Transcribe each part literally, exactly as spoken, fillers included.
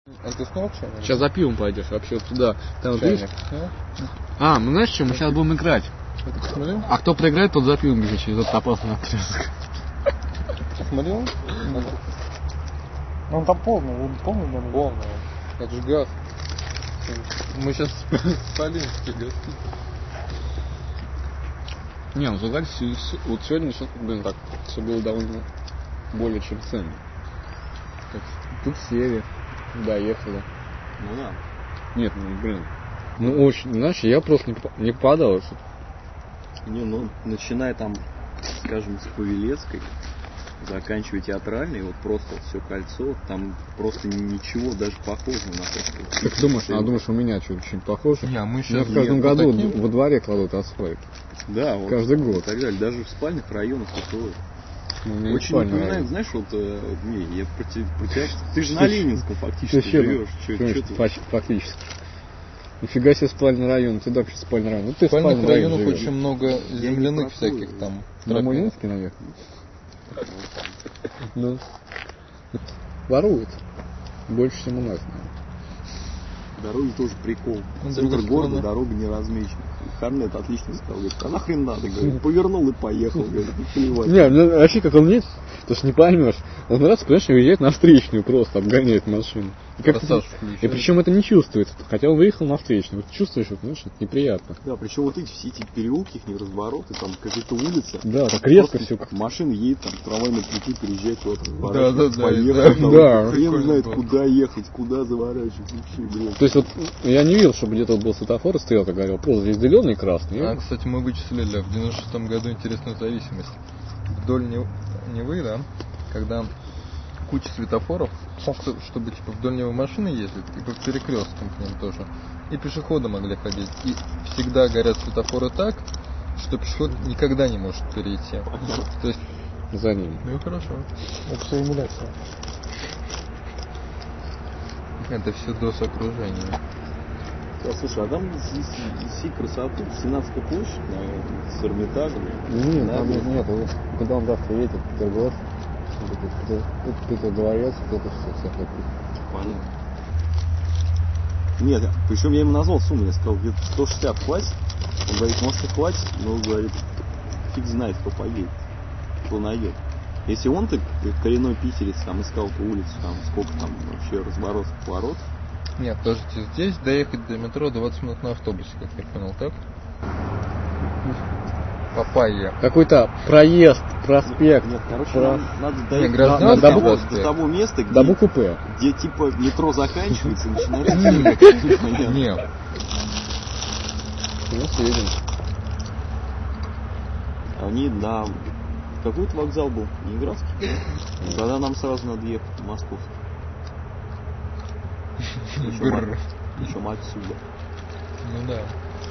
А ты снова чайник? Сейчас за пивом пойдешь, вообще туда. Там вот Чайник. видишь? А, ну знаешь что, мы сейчас будем играть. Ты посмотрел? А кто проиграет, тот за пивом бежит через этот опасный отрезок. Посмотрел? Ну он там полный, он полный, но полный. Это же газ. Мы сейчас спалим все газки. Не, ну согласен, вот сегодня, блин, так, все было довольно более чем ценно. Так, тут сели, доехали. Ну да. Нет, ну блин. Ну очень, знаешь, я просто не, не падал. Не, ну начиная там, скажем, с Павелецкой, заканчивая театральной, вот просто вот все кольцо, там просто ничего даже похожего на то, Как думаешь, а думаешь, у меня что, очень похоже? Не, а мы У меня сейчас в каждом нет, году вот таким... во дворе кладут асфальт. Да, вот. Каждый год. И так далее. Даже в спальных районах такое. Ну, очень напоминает, знаешь, вот, э, не, я про тебя, про тебя, ты же на Ленинском фактически живешь. Что, что ты? Фактически. Нифига себе спальный район, ты вообще спальный район. Ну ты в спальных районах живешь. очень много земляных всяких там. На Мулинске, наверное. Ну. Воруют. Больше, чем у нас, наверное. Дороги тоже прикол. Ну, Центр города, дорога не размечена. Харнет отлично сказал, говорит, а нахрен надо, говорит, повернул и поехал, говорит, плевать. Не, ну, вообще как он едет, то что не поймешь. Он раз, понимаешь, уезжает на встречную, просто обгоняет машину. И, как и причем это не чувствуется, хотя он выехал на встречную. Вот чувствуешь, вот, знаешь, это неприятно. Да, причем вот эти все эти переулки, их не развороты, там какая-то улица. Да, так резко все. Машина едет, там трамвайные пути переезжает, вот да, да, да, поехать, да, да. Хрен знает, куда ехать, куда заворачивать, вообще, блин. То есть вот я не видел, чтобы где-то был светофор и стрелка горел, просто здесь зеленый и красный. А, кстати, мы вычислили в девяносто шестом году интересную зависимость. Вдоль Невы, да, когда куча светофоров, чтобы типа вдоль него машины ездят, и по перекресткам к ним тоже. И пешеходы могли ходить. И всегда горят светофоры так, что пешеход никогда не может перейти. То есть за ним. Ну хорошо. Это все эмуляция. Это все до окружения. А, слушай, а там здесь всей красоты, Сенатская площадь, наверное, с Эрмитажем. Нет, там нет, куда он завтра едет, Петергоф, Питер дворец, это все, всякое. Понятно. Нет, причем я ему назвал сумму, я сказал, где-то сто шестьдесят хватит. Он говорит, может и хватит, но говорит, фиг знает, кто поедет, кто найдет. Если он так коренной питерец там искал по улице, там сколько там вообще разворотов, поворотов. Нет, подождите, здесь доехать до метро двадцать минут на автобусе, как я понял, так? Папайя. Какой-то проезд, проспект. Нет, короче, про... нам надо доехать до, до, до, того, до того места, где, до буквы П. где типа метро заканчивается и начинается. Нет. Ну, съедем. Они на какой-то вокзал был, Ленинградский. Тогда нам сразу надо ехать в Московский. Причем, причем отсюда. Ну да.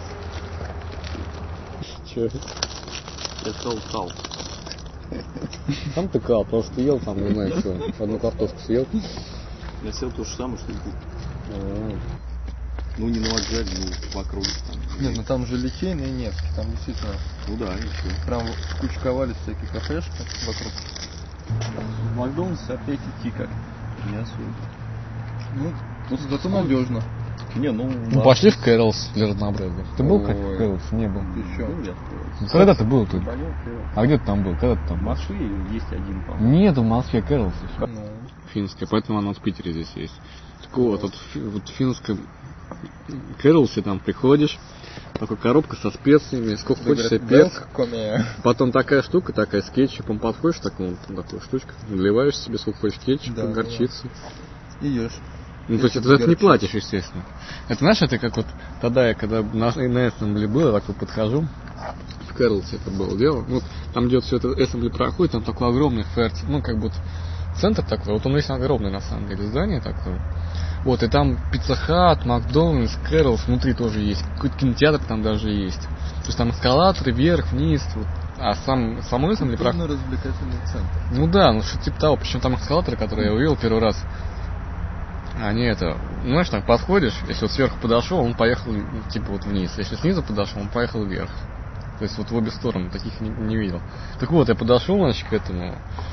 Че? Я сказал кал. Там ты кал, просто ел там, не знаю что. Одну картошку съел. Я съел то же самое, что и ты. А-а-а. Ну не на вокзале, ну вокруг там. Нет, ну там же Литейный и Невский, там действительно. Ну да, ничего. Прям кучковались всякие кафешки вокруг. В Макдональдс опять идти как не особо. Ну, тут зато надежно. Не, ну... Ну пошли в Кэролс для разнообразия. Ты был как в Кэролс? Не был. Ты чё? Ну, когда ты был тут? А где ты там был? Когда ты там В был? Москве есть один, по-моему. Нет, в Москве Кэролс еще. Ну. Финская, поэтому она в Питере здесь есть. Так вот, вот, вот в финском Кэролсе там приходишь, такая коробка со специями, сколько хочешь себе перца. Потом такая штука, такая с кетчупом, подходишь, такую, такую штучку, наливаешь себе сколько хочешь кетчупа, да, горчицу. Да. И ешь. Ну, то есть это, это не платишь, естественно. Это, знаешь, это как вот тогда я, когда на, на Эссембли был, я такой подхожу, в Кэролсе это было дело, ну, там где вот все это Эссембли проходит, там такой огромный ферт, ну, как бы центр такой, вот он весь огромный, на самом деле, здание такое. Вот, и там Пицца Хат, Макдональдс, Кэролс, внутри тоже есть, какой-то кинотеатр там даже есть. То есть там эскалаторы, вверх, вниз, вот. А сам, самой Эссембли проходит... развлекательный центр. Ну да, ну что типа того, причем там эскалаторы, которые я увидел первый раз, они это, знаешь, так подходишь, если вот сверху подошел, он поехал типа вот вниз, если снизу подошел, он поехал вверх. То есть вот в обе стороны, таких не, не видел. Так вот, я подошел, значит, к этому,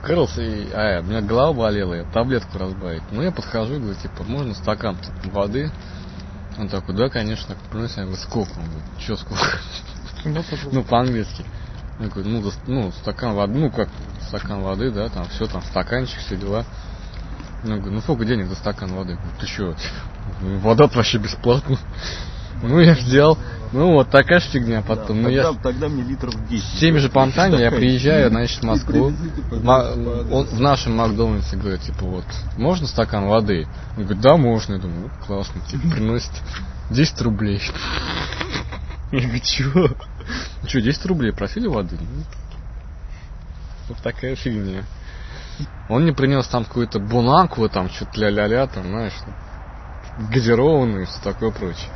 Кэрлс, и, а, у меня голова болела, я таблетку разбавить. Ну, я подхожу, говорю, типа, можно стакан типа, воды? Он такой, да, конечно. Приносит, я говорю, сколько? Он говорит, что сколько? Ну, по-английски. Я говорю, ну, ну, стакан воды, ну, как стакан воды, да, там все, там, стаканчик, все дела. Я говорю, ну, сколько денег за стакан воды? Я говорю, ты что? Вода вообще бесплатно. Ну, я взял. Ну, вот такая ж фигня потом. Да, ну, тогда, я... тогда мне литров десять. С теми же понтами я приезжаю, значит, в Москву. Он в нашем Макдональдсе говорит, типа, вот, можно стакан воды? Он говорит, да, можно. Я думаю, ну, классно, типа, приносит десять рублей. Я говорю, чё? Ну что, десять рублей просили воды? Вот такая фигня. Он мне принес там какую-то бунакву, там что-то ля-ля-ля, там, знаешь, газированную и все такое прочее.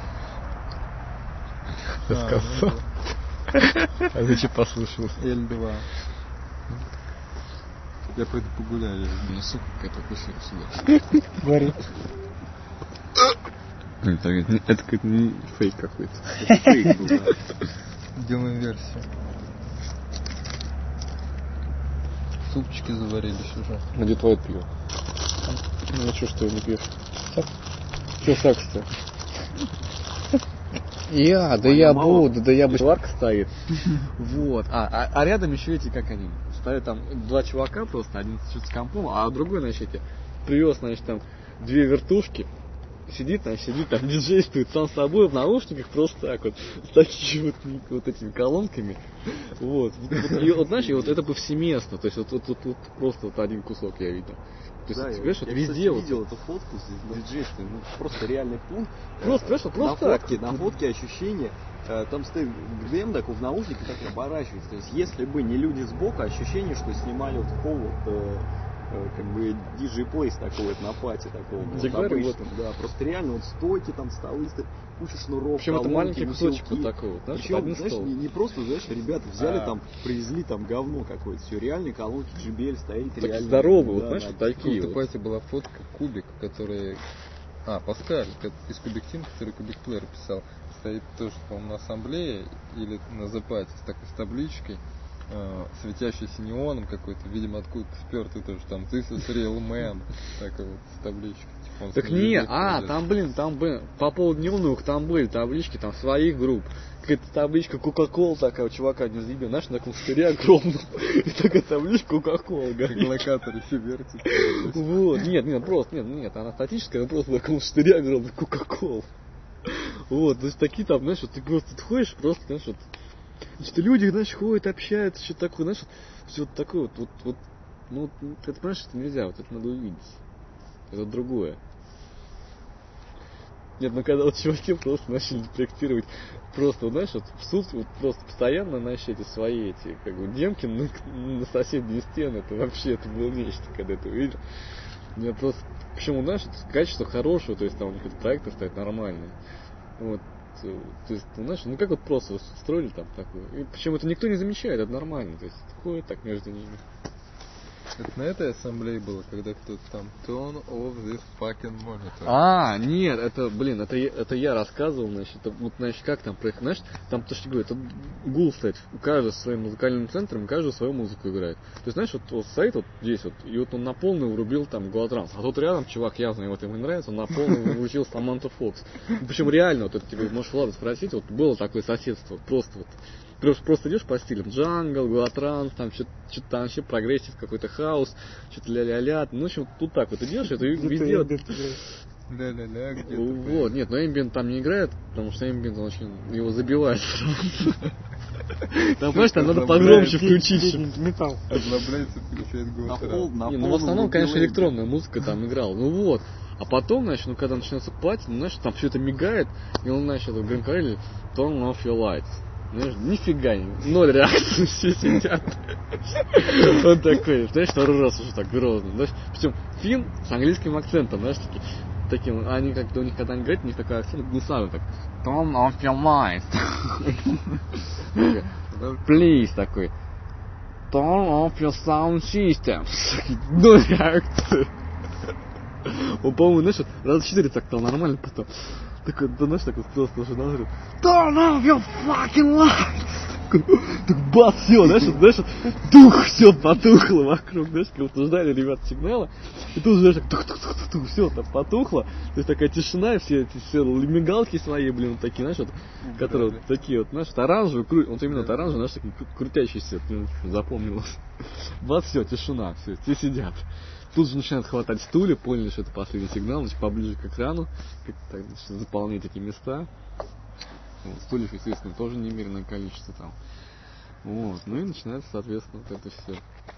Я А, сказал. А ты что послушал? Эль два. Я пойду погуляю. Ну, сука, какая-то укусила сюда. Говори. Это какой-то не фейк какой-то. Это фейк был, да. Делаем версию. Супчики заварились уже. А где твое пиво? Ну, что, что не пьешь? Что сакс-то? Я, да я буду, да я бы... Варка стоит. Вот. А, а, а рядом еще эти, как они, стоят там два чувака просто, один с компом, а другой, значит, эти, привез, значит, там две вертушки, сидит, значит, сидит там, диджействует сам с собой в наушниках, просто так вот, с такими вот, вот этими колонками. Вот. И вот, знаешь, и вот это повсеместно, то есть вот, вот, вот, вот просто вот один кусок я видел. То есть, Да, ты, я, понимаешь, я, вот кстати, везде вот. видел эту фотку с диджейством, ну, просто реальный пункт. Просто, просто, на просто фотке, так. на фотке ощущение, э, там стоит ГДМ такой в наушнике, так оборачивается. То есть, если бы не люди сбоку, ощущение, что снимали вот такого вот, э, э, как бы диджей-плейс такой вот на пати такого. Я говорю, вот. Да, просто реально вот стойки, там столы, куча шнуров. Причем это колонки, маленький кусочек веселки. вот такой вот, знаешь, Причем, один знаешь, стол. не, не просто, знаешь, ребята взяли А. там, привезли там говно какое-то, все реальные колонки, джей би эл стоит, Так реально. здоровые, да, вот, знаешь, да, вот такие В вот. пати была фотка Кубик, который... А, Паскаль, из Кубик Тим, который Кубик Плеер писал. Стоит тоже, по-моему, на ассамблее или на запате с такой с табличкой, э, светящейся неоном какой-то, видимо, откуда-то спертый тоже, там, this is real man, такой вот с табличкой. Типа, он Так с не, ней а, ходит. там, блин, там, блин, по поводу дневных, там были таблички, там, своих групп. Какая-то табличка Кока-Кола такая, у чувака не заебил, знаешь, на таком штыре огромном. И такая табличка Кока-Кола, Как локатор еще вертит. Вот, нет, нет, просто, нет, нет, она статическая, она просто на таком штыре огромном Кока-Кола. Вот, то есть такие там, знаешь, вот ты просто ходишь, просто, знаешь, вот, что люди, знаешь, ходят, общаются, что-то такое, знаешь, вот, все вот такое вот, вот, вот, ну, вот, это, понимаешь, это нельзя, вот это надо увидеть. Это другое. Нет, ну когда вот чуваки просто начали проектировать просто, вот, знаешь, вот в суд вот просто постоянно начали эти свои эти, как бы, демки на, на соседние стены, это вообще, это было нечто, когда это увидел. Мне просто, почему, знаешь, качество хорошее, то есть там у них проекты стоят нормальные. Вот, то есть, знаешь, ну как вот просто строили там такое. И причем это никто не замечает, это нормально, то есть ходит так между ними. Это на этой ассамблее было, когда кто-то там turn off this fucking monitor. А, нет, это, блин, это, я- это я рассказывал, значит, это, вот, значит, как там проехать, знаешь, там, то, что я говорю, это гул стоит, у каждого своим музыкальным центром, каждый свою музыку играет. То есть, знаешь, вот, вот стоит вот здесь вот, и вот он на полную врубил там Голотранс, а тут рядом чувак явно, вот ему не нравится, он на полную врубил Саманта Фокс. Причем реально, вот это тебе, можешь Влада спросить, вот было такое соседство, вот, просто вот. Просто, просто идешь по стилям джангл, голотранс, там что-то там вообще прогрессив, какой-то хаос, что-то ля-ля-ля. Ну, в общем, тут так вот идешь, это везде. Вот, Ля-ля-ля, где-то. вот, нет, но эмбиент там не играет, потому что эмбиент он очень его забивает. Там, понимаешь, там надо погромче включить. Металл. Озлобляется, включает На голос. пол, на Не, ну в полном основном, конечно, рубиле. электронная музыка там играла. Ну вот. А потом, значит, ну когда начинается пати, ну, знаешь, там все это мигает, и он, значит, в Гринкареле turn off your lights. Знаешь, нифига, ноль реакции, все сидят. Он такой, знаешь, второй раз уже так грозно. Знаешь, причем фин с английским акцентом, знаешь, таки, таким, они как-то у них когда они говорят, у них такой акцент гусарный, так, turn off your lights. Please, такой, turn off your sound system. Ноль реакции. Он, по-моему, знаешь, вот раза четыре так стал нормально, потом такой, да, знаешь, такой просто жена говорит, turn off your fucking lights! Так бац, все, знаешь, знаешь, тух, все потухло вокруг, знаешь, как будто ждали ребят сигнала, и тут, знаешь, так тух-тух-тух-тух, все там потухло, то есть такая тишина, все эти все мигалки свои, блин, такие, знаешь, вот, которые вот такие вот, знаешь, оранжевые, кру... вот именно да. оранжевые, знаешь, такие крутящиеся, запомнилось. Бац, все, тишина, все, все сидят. Тут же начинают хватать стулья, поняли, что это последний сигнал, значит, поближе к экрану, как так, значит, заполнять эти места. Вот, стульев, естественно, тоже немеренное количество там. Вот, ну и начинается, соответственно, вот это все.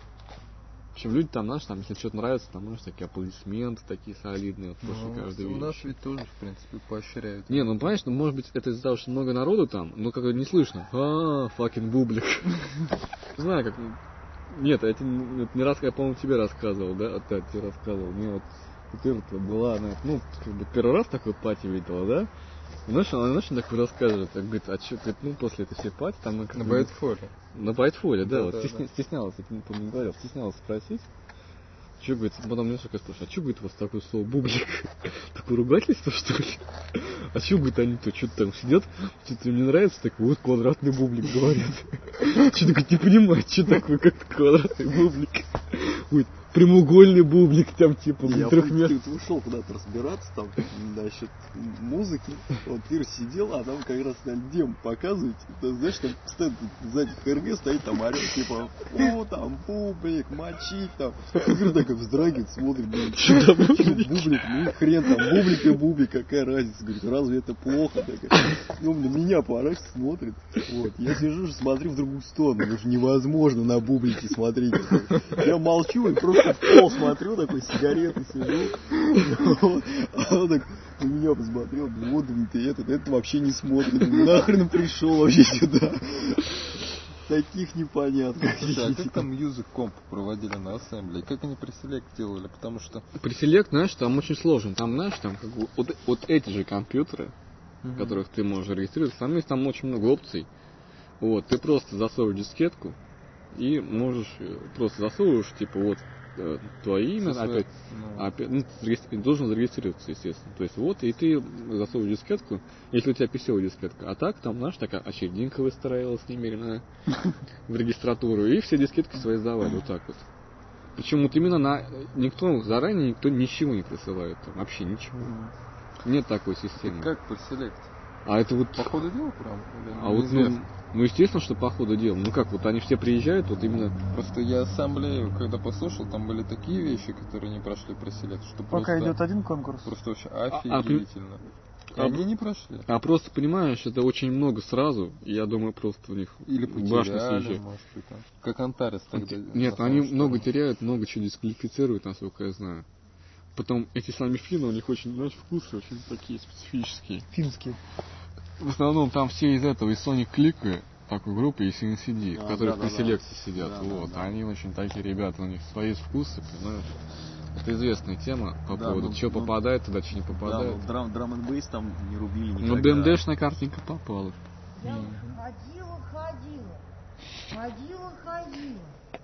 В общем, люди там, знаешь, там, если что-то нравится, там, знаешь, такие аплодисменты такие солидные, вот, после ну, каждой вещи. У нас ведь тоже, в принципе, поощряют. Не, ну, понимаешь, ну, может быть, это из-за того, что много народу там, но как-то не слышно. А, факин бублик. Знаю, как... Нет, это не раз, я, по-моему, тебе рассказывал, да? Да, тебе рассказывал. Мне вот теперь была, она, ну, как бы первый раз такой пати видела, да? Знаешь, она, знаешь, такой рассказывает, так, говорит, а что, говорит, ну, после этой всей пати, там... Мы, на байтфоле. На байтфоле, да, да, вот, да, стесня, да. стеснялась, я не помню, говорил, стеснялась спросить. Что, говорит, потом мне такая спрашивает, а что, говорит, у вас такое слово бублик? Такое ругательство, что ли? А что, говорит, они-то что-то там сидят, что-то им не нравится, так вот квадратный бублик говорят. Что-то, говорит, не понимает, что такое, как квадратный бублик. Говорит, прямоугольный бублик, там, типа, я трехмерный. Ты ушел куда-то разбираться, там, насчет музыки. Вот Ира сидела, а там как раз на дем показывают. Ты знаешь, там стоит сзади ХРГ, стоит там орел, типа, о, там, бублик, мочить, там. Ира такая вздрагивает, смотрит, блин, что бублик, ну хрен там, бублик и бублик, какая разница, говорит, разве это плохо? Такая. Ну, на меня пораж смотрит, вот, я сижу, смотрю в другую сторону, уже невозможно на бублики смотреть. Я молчу и просто в пол смотрю, такой сигареты сижу, вот, а он так на меня посмотрел, вот, ты этот, это вообще не смотрит, нахрен пришел вообще сюда. Таких непонятных. Слушай, а как там Music Comp проводили на ассембле? Как они преселект делали? Потому что... Преселект, знаешь, там очень сложно. Там, знаешь, там как бы вот, вот эти же компьютеры, mm-hmm. которых ты можешь регистрировать, там есть там очень много опций. Вот, ты просто засовываешь дискетку и можешь просто засовываешь, типа, вот твое имя, Со опять, ну... опять ну, ты должен зарегистрироваться, естественно. То есть вот, и ты засовываешь дискетку, если у тебя пи си-овая дискетка, а так там, знаешь, такая очерединка выстраивалась немерено в регистратуру, и все дискетки свои сдавали, вот так вот. Почему-то именно на... Никто заранее, никто ничего не присылает, там, вообще ничего. Нет такой системы. Как по селект? А это вот... По ходу дела прям? А вот, ну, ну, естественно, что по ходу дела. Ну как, вот они все приезжают, вот именно... Просто я ассамблею, когда послушал, там были такие вещи, которые не прошли преселект, что Пока просто... идет один конкурс. Просто вообще офигительно. А, а, они не прошли. А просто, понимаешь, это очень много сразу, и я думаю, просто у них или башня съезжает. Может быть, там. Как Антарес тогда. Нет, они много теряют, много чего дисквалифицируют, насколько я знаю. Потом эти сами финны, у них очень, знаешь, вкусы очень такие специфические. Финские. В основном там все из этого, из Sonic Click, такой группы, и си эн си ди, а, в которых да, при да, селекции да. сидят. Да, вот. Да, да. Они очень такие ребята, у них свои вкусы, понимаешь? Это известная тема по да, поводу, ну, что ну, попадает туда, что не попадает. Да, драм, драм н бейс там не рубили никогда. Ну, ДМДшная картинка попала. Я ходила, ходила, ходила, ходила,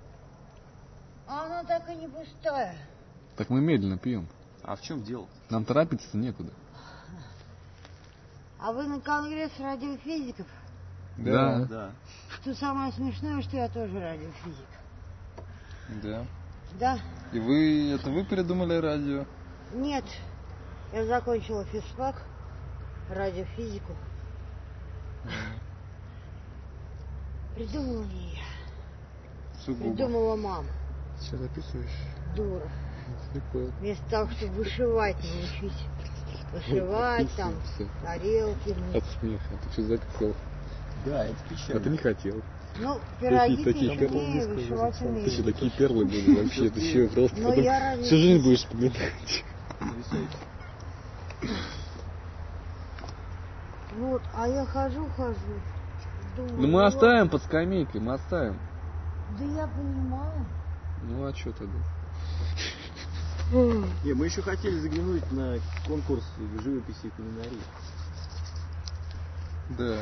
а она так и не пустая. Так мы медленно пьем. А в чем дело? Нам торопиться некуда. А вы на конгресс радиофизиков? Да. Да. Что самое смешное, что я тоже радиофизик. Да. Да. И вы, это вы придумали радио? Нет. Я закончила физфак, радиофизику. Придумала не я. Сугубо. Придумала мама. Что записываешь? Дура. Прикольно. Вместо того, чтобы вышивать научить. Вышивать там, тарелки. От смеха. Ты что записал? Да, это печально. А ты не хотел. Ну, пироги такие, ты умею, вышивать умею. Ты что, такие перлы были вообще, это еще просто но потом я ради... всю жизнь будешь вспоминать. Вот, а я хожу, хожу. Думаю, ну мы оставим под скамейкой, мы оставим. Да я понимаю. Ну а что тогда? Не, мы еще хотели заглянуть на конкурс живописи и кулинарии. Да.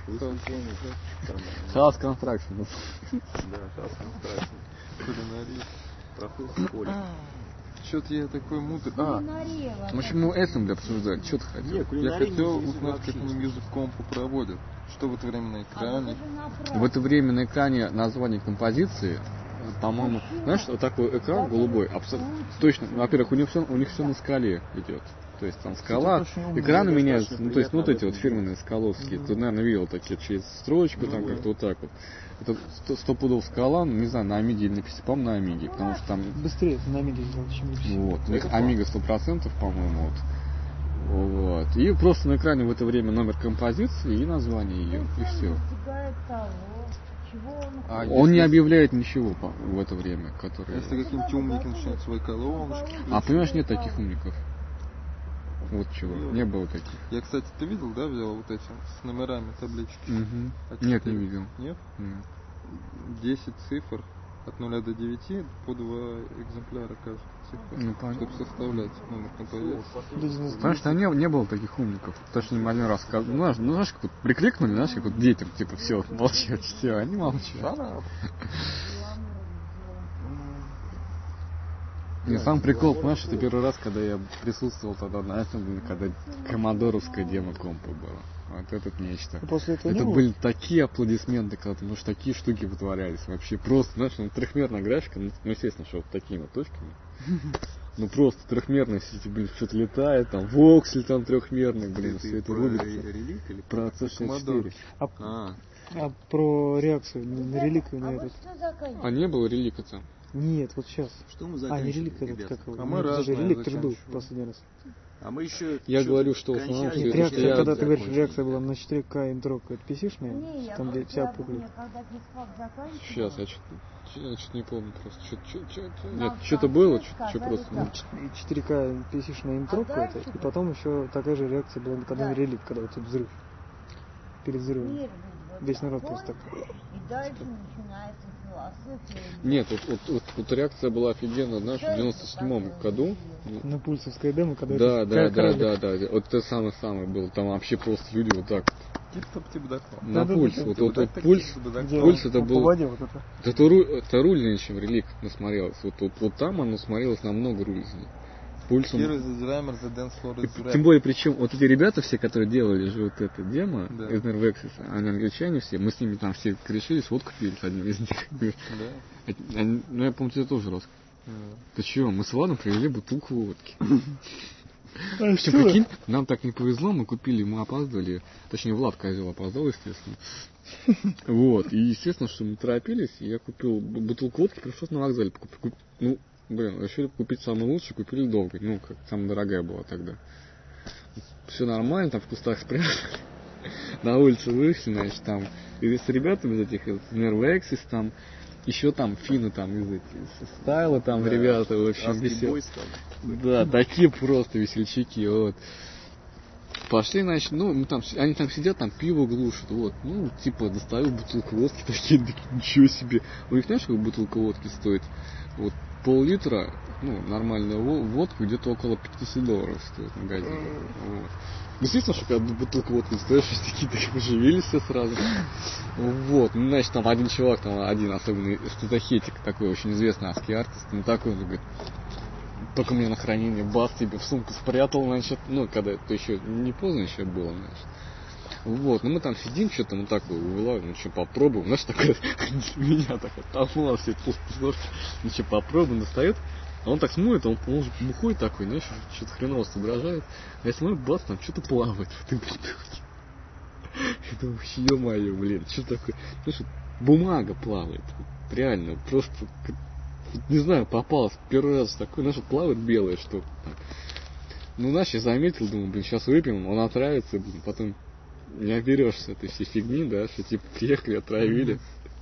House Construction. Да, House Construction. Кулинария. Проходит в школе. Что-то я такой мудрый. А, В общем, мы Assembly обсуждали. Что ты хотел? Нет, я кулинария хотел не узнать, вообще как не они мьюзик компу проводят. Что в это время на экране. В это время на экране название композиции, по-моему, знаешь, вот такой экран голубой, абсолютно точно. Ну, во-первых, у них все, у них все на скале идет. То есть там скала, экраны меняются, ну то есть ну, вот эти вот фирменные скаловские. Ты, наверное, видел такие через строчку, там Ну, как-то вот так вот. Это сто, сто пудов скала, ну, не знаю, на Амиге или на пи си, по-моему, на Амиге, потому что там... Быстрее это на Амиге сделать, чем на пи си. Вот, у них Амига сто процентов, по-моему, вот. Вот. И просто на экране в это время номер композиции и название ее, и все. А Он если- не объявляет ничего по- в это время, которое... Если какие-нибудь умники начинают свои колоночки. А понимаешь, нет таких умников. Вот чего, не было таких. Я, кстати, ты видел, да, взял вот эти с номерами таблички? Мгм. А Нет, четыре? не видел. Нет? Нет. десять цифр от нуля до девяти по два экземпляра каждой цифры. Ну, понятно. Чтобы составлять номер композиции. Потому Потому что не, не было таких умников. То, что им один раз сказали. Ну, знаешь, ну, знаешь, как вот прикликнули, знаешь, как вот детям, типа, все, молчат, все, они молчат. Не, сам прикол, понимаешь, это первый раз, когда я присутствовал тогда на Assembly, когда коммодоровская демо компа была. Вот это нечто. После этого не Это было? были такие аплодисменты, когда потому что такие штуки вытворялись. Вообще просто, знаешь, ну, трехмерная графика, ну, ну, естественно, что вот такими вот точками. Ну просто трехмерные все эти, блин, что-то летает, там, воксель там трехмерный, блин, все это рулится. Релик или Про си шестьдесят четыре. А, А, а про реакцию на, на реликвию на этот? А не было релика там? Нет, вот сейчас. что мы А, не заканчиваем, релик этот, ребята? как его? А мы Ну, даже разные релик ты же был заканчиваем. последний раз. А мы еще... Я чё-то говорю, что в основном кончали, всё Нет, это реакция, я когда ты говоришь, закончили. реакция была на четыре ка интро, это пи си-шная, там где вся пугает. Сейчас, я что-то не помню просто. Чё- чё- чё- чё- Нет, что-то было, что просто... ну, И четыре ка пи си-шная интро какая-то, и потом еще такая же реакция была, когда релик, когда вот этот взрыв. Перед взрывом. Весь народ просто так. И дальше начинается философия. Нет, вот, вот, вот, вот реакция была офигенная, знаешь, в девяносто седьмом году. На пульсовской демо, когда Да, это да, как да, раз- да, да. Вот это самое-самое было. Там вообще просто люди вот так. Тип-топ-тип-даком. На Да-да-да, пульс. да, Вот, да, вот, да, вот так, пульс. где Пульс он это по был. воде вот это. Это, ру- это рульнее, чем релик насмотрелось. Вот, вот, вот там оно смотрелось намного рульнее. Пульс он- Here is the driver, the dance floor И is тем red. более, причем, вот эти ребята все, которые делали же вот это демо Да. из Nervexis, они англичане все, мы с ними там все корешились, водку пили с одним из них. Да. Они- ну, я помню, тебе тоже раз. Да. Ты чего, мы с Владом привели бутылку водки. А Причем, что? прикинь, нам так не повезло, мы купили, мы опаздывали, точнее, Влад Козел опоздал, естественно. Вот, и естественно, что мы торопились, и я купил б- бутылку водки, пришлось на вокзале покупить. Куп- Ну, блин, решили купить самую лучшую, купили долго, ну, как самая дорогая была тогда. Все нормально, там в кустах спрятали. На улице вышли, значит, там, и с ребятами из этих, из Nervexis, там, еще там финны там из этих, из стайла, там, Да. ребята, в общем, Rust весел- Boys там. Да, такие просто весельчаки, вот. Пошли, значит, ну, мы там, они там сидят, там пиво глушат, вот. Ну, типа, достаю бутылку водки, такие, такие, ничего себе. У них, знаешь, как бутылка водки стоит? Вот, пол-литра, ну, нормальная во- водка где-то около пятьдесят долларов стоит в магазине. Вот. Естественно, что когда бутылка водки стоит, что такие такие поживились все сразу. Вот, ну, значит, там один чувак, там один особенный статохетик, такой очень известный аски артист, ну, такой, он говорит, только мне на хранение, бас тебе в сумку спрятал, значит, ну, когда это еще не поздно еще было, значит. Вот, ну мы там сидим, что-то мы так вылавим, ну что, попробуем, знаешь, такое, меня так оттолкнуло, все это, ну что, попробуем, достает, а он так смотрит, он, он же бухой такой, знаешь, что-то хреново соображает, а я смотрю, бац, там что-то плавает в этой бутылке. Я думаю, ё-моё, блин, что такое, ну что, бумага плавает, реально, просто, не знаю, попалась первый раз такой, знаешь, вот плавает белое что-то. Ну, знаешь, я заметил, думаю, блин, сейчас выпьем, он отравится, блин, потом не оберешься этой всей фигни, да, что типа приехали, отравили.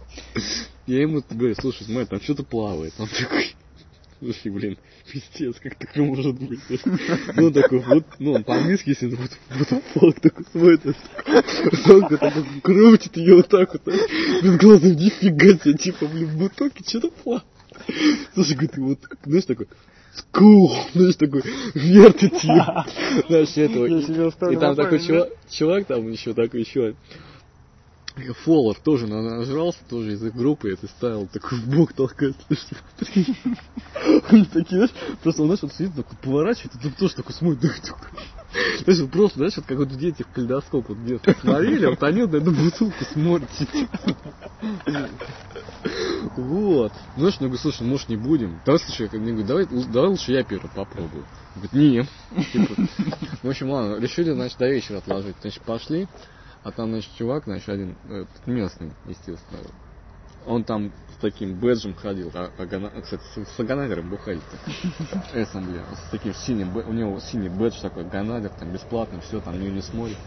Я ему говорю, слушай, мать, там что-то плавает. Он такой, слушай, блин, пиздец, как такое может быть? Ну, он такой, вот, ну, он по-английски, если вот, вот фак такой смотрит, он такой крутит ее вот так вот, без глаза, нифига себе, типа, блин, в бутылке что-то плавает. Слушай, говорит, вот, знаешь, такой, скул, знаешь, такой, вертит ее, знаешь, этого. Я себе И оставлю там на такой память, чувак, чувак там еще такой еще Фоллер тоже нажрался, тоже из их группы, это ставил, такой в бок толкает. Они такие, знаешь, просто он, знаешь, вот сидит, такой поворачивает, и тоже такой смотрит. Знаешь, вот просто, знаешь, вот как вот дети в калейдоскоп вот детство смотрели, вот они вот на эту бутылку смотрят. Вот. Знаешь, я говорю, слушай, может не будем? Давай, слушай, я говорю, давай, давай лучше я первый попробую. Он говорит, нет. Типа, в общем, ладно, решили, значит, до вечера отложить. Значит, пошли. А там, значит, чувак, значит, один, этот, местный, естественно, он там с таким бэджем ходил, а, а, кстати, с, с ганадером бухали-то, эсом, бля, с таким синим, у него синий бэдж такой, ганадер, там, бесплатно, все, там, не, не смотрит.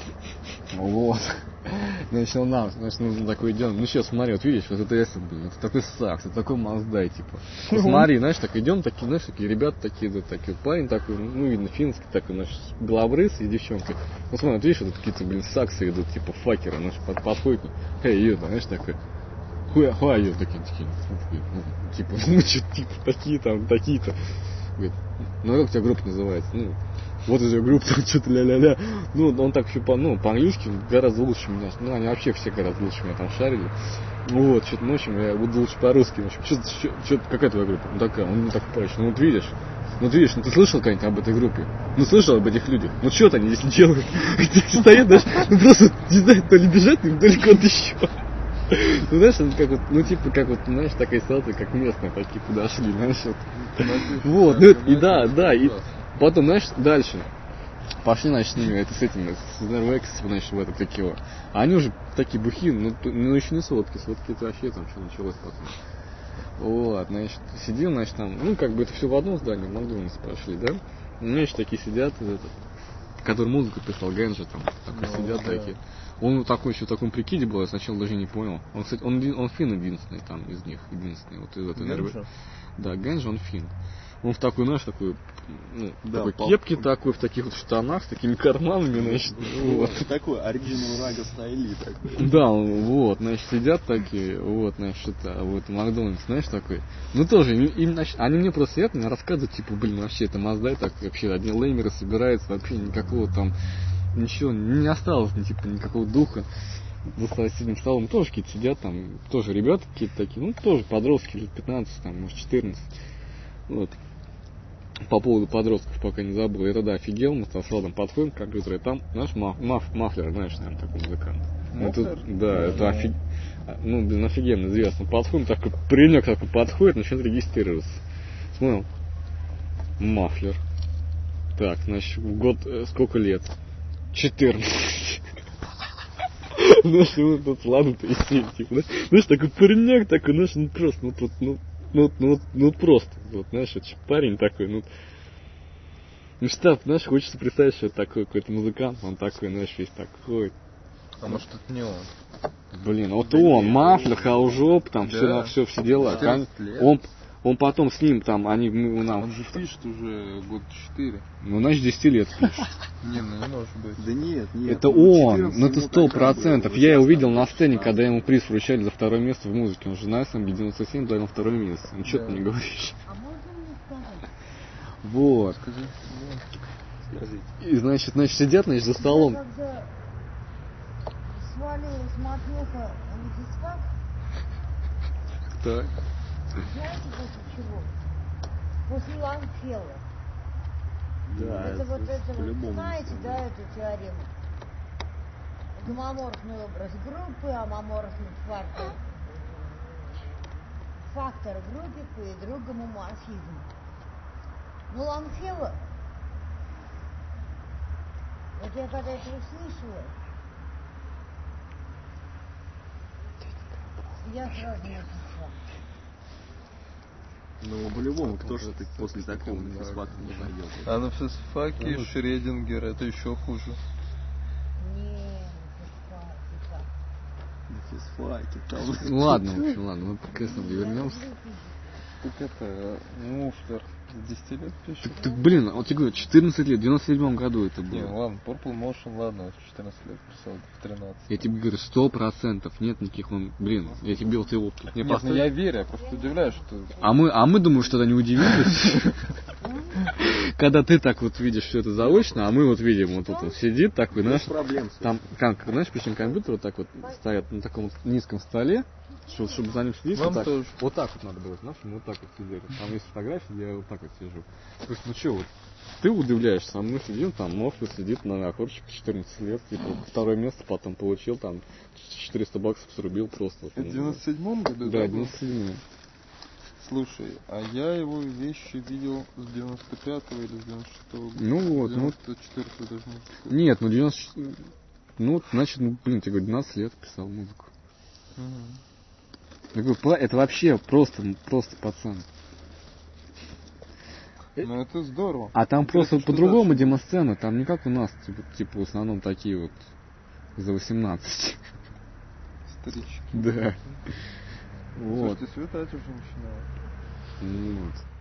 Вот. Значит, он нам, значит, ну, такой идем, ну, сейчас, смотри, вот видишь, вот это эсом, блин, это такой сакс, это такой Маздай, типа. Ну, смотри, знаешь, так идем, такие, знаешь, такие ребята такие, да, такие, парень такой, ну, видно, финский такой, значит, голобрыс и девчонка. Ну, смотри, вот видишь, вот какие-то, блин, саксы идут, типа, факеры, знаешь, под, подходят, эй, ее, знаешь, такой, хуя, хуя, ее, такие, такие, ну, типа, ну, что, типа, такие там, такие-то. Говорит, ну, как у тебя группа называется? Ну, вот из ее группы, там, что-то ля-ля-ля. Ну, он так еще, по, ну, по-английски гораздо лучше меня, ну, они вообще все гораздо лучше меня там шарили. Вот, что-то, ну, в общем, я буду лучше по-русски, в общем, что-то, что-то, какая твоя группа? Ну, такая, он так пачет, ну, вот видишь, ну, ты видишь, ну, ты слышал когда-нибудь об этой группе? Ну, слышал об этих людях? Ну, что-то они здесь делают? Стоят, знаешь, ну, просто, не знаю, то ли бежать, то ли куда-то еще. Ну, знаешь, это как вот, ну, типа, как вот, знаешь, такая ситуация, как местные такие подошли, знаешь, вот. Вот, ну, и да, да, и потом, знаешь, дальше. Пошли, значит, с ними, это с этими, с Нервекс, значит, в это, такие вот. А они уже такие бухие, ну, ну, еще не сотки, сотки это вообще там что началось потом. Вот, значит, сидим, значит, там, ну, как бы это все в одном здании, в Макдональдс пошли, да? У меня еще такие сидят, этот, который музыку писал, Генджи, там, такой ну, сидят да. такие. Он такой еще в таком прикиде был, я сначала даже не понял. Он, кстати, он, он финн единственный там из них, единственный, вот из этой Нервы. Да, Генджи, он финн. Он в такой, знаешь, такой, ну, да, такой пал... кепке такой, в таких вот штанах, с такими карманами, значит, вот. Такой оригинал рага стайли такой. Да, вот, значит, сидят такие, вот, значит, это, вот, Макдональдс, знаешь, такой. Ну, тоже, им, значит, они мне просто сидят, мне рассказывают, типа, блин, вообще, это Маздай, так, вообще, одни леймеры собираются, вообще, никакого там, ничего, не осталось, ни, типа, никакого духа. За соседним столом тоже какие-то сидят, там, тоже ребята какие-то такие, ну, тоже подростки, лет пятнадцать, там, может, четырнадцать. Вот. По поводу подростков пока не забыл. Это да, офигел, мы с Асладом подходим к компьютеру, и там, знаешь, маф, маф, мафлер, знаешь, наверное, такой музыкант. Это, да, это офиг... ну, блин, офигенно известно. Подходим, такой паренек такой подходит, начинает регистрироваться. Смотрел. Мафлер. Так, значит, год, сколько лет? четырнадцать. Знаешь, ну, тут ладно-то и семь, типа, знаешь, такой паренек такой, знаешь, ну, просто, ну, тут, ну, Ну, ну, ну, просто, вот, знаешь, вот, парень такой, ну, ну, что, знаешь, хочется представить, что это такой какой-то музыкант, он такой, знаешь, весь такой. А может, это не он? Блин, вот да он, Мафлер, Хаужоп, там, да. все, все, все дела. Он, он потом с ним, там, они, мы, нам... Он же пишет уже год четыре. Ну, значит, десять лет пишет. Не, ну не может быть. Да нет, нет. Это он, ну это сто процентов. Я его видел на сцене, когда ему приз вручали за второе место в музыке. Он же на эс эм би девяносто семь занял второе место. Ну что ты не говоришь? А можно мне сказать? Вот. Скажите. И значит, значит, сидят, значит, за столом. Когда свалилась Матвеха на физфак, Так. знаете после чего? После Лангфелла. Да, это, это вот это вот, знаете, не да, эту теорему? Гомоморфный образ группы, амоморфный фактор, фактор группы и друг гомоморфизм. Ну, Лангфелла, вот я когда это услышала, я сразу не отошла. Ну, по-любому, кто же ты после такого на физфак не пойдет? А на физфаке Шредингер, это еще хуже. Не, на физфаке, там... Ладно, в общем, ладно, мы к этому вернемся. Так это, Муфлер с десяти лет пишет. Так, так, блин, вот я говорю, четырнадцать лет, в девяносто седьмом году это было. Не, ладно, Purple Motion, ладно, в четырнадцать лет писал, в тринадцать. Я тебе говорю, сто процентов нет никаких, он, блин, я тебе вот его тут не Нет, ну я верю, я просто удивляюсь, что... А мы, а мы думаем, что они удивились. Когда ты так вот видишь все это заочно, а мы вот видим, вот тут он сидит такой, знаешь, проблем. там, как, знаешь, причем компьютер вот так вот стоят на таком вот низком столе, чтобы, чтобы за ним сидеть, вот так, вот так вот надо было, знаешь, мы вот так вот сидели. Там есть фотографии, где я вот так вот сижу. То есть, ну что, вот, ты удивляешься, а мы сидим, там, Моффи сидит на окурчике четырнадцать лет, типа, второе место потом получил, там, четыреста баксов срубил просто. В девяносто седьмом году? Да, в девяносто седьмом. Слушай, а я его вещи видел с девяносто пятого или с девяносто шестого года. Ну вот, ну... девяносто четвёртого даже не сказать. Нет, ну девяносто... Ну, значит, ну, блин, тебе говорю, двенадцать лет писал музыку. Угу. Я говорю, это вообще просто, просто пацан. Ну это здорово. А там это просто по-другому демосцена, там не как у нас, типа, типа в основном такие вот за восемнадцать. Старички. Да. Вот. Слушайте, Света уже начинала. Вот.